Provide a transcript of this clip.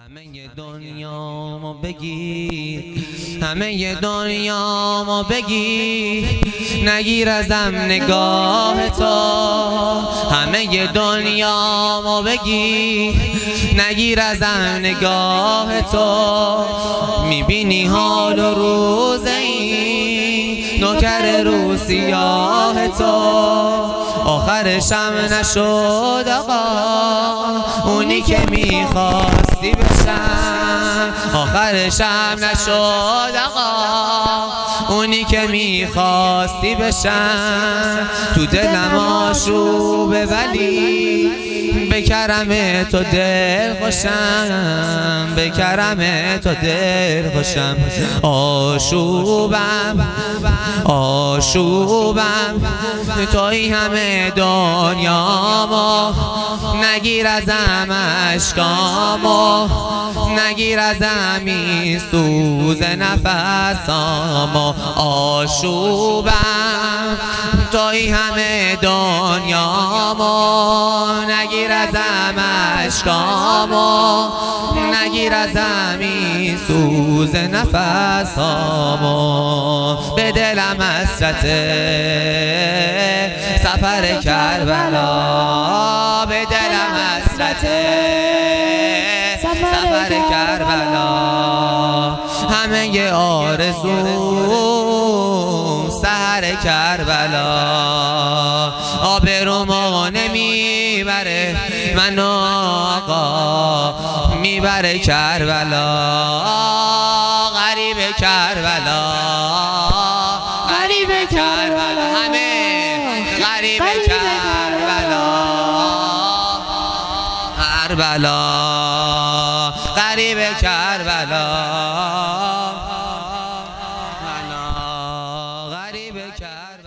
همه دنیامو بگیر، همه دنیامو بگیر، نگیر ازم نگاه تو. همه دنیامو بگیر، نگیر ازم نگاه تو. میبینی حال و روز این نوکر رو سیاه تو. آخرشم نشد آقا اونی که میخواستی بشم. آخرشم نشد آقا اونی که میخواستی بشم. تو دلم آشوبه ولی به کرم تو دل خوشم، به کرم تو دل خوشم. آشوبم آشوبم توی همه دنیامو، نگیر ازم اشکامو، نگیر ازم این سوز نفسامو. آشوبم توی همه دنیامو، نگیر ازم اشکامو، نگیر ازم این سوز نفسامو. به دلم حسرت سفر کربلا، به دلم حسرت سفر کربلا. همه آرزو سحر کربلا. آبرومو نمیبره من آقا، میبره کربلا. غریب کربلا، غریب کربلا، همه غریب کربلا. کربلا غریب کربلا، غریب کربلا.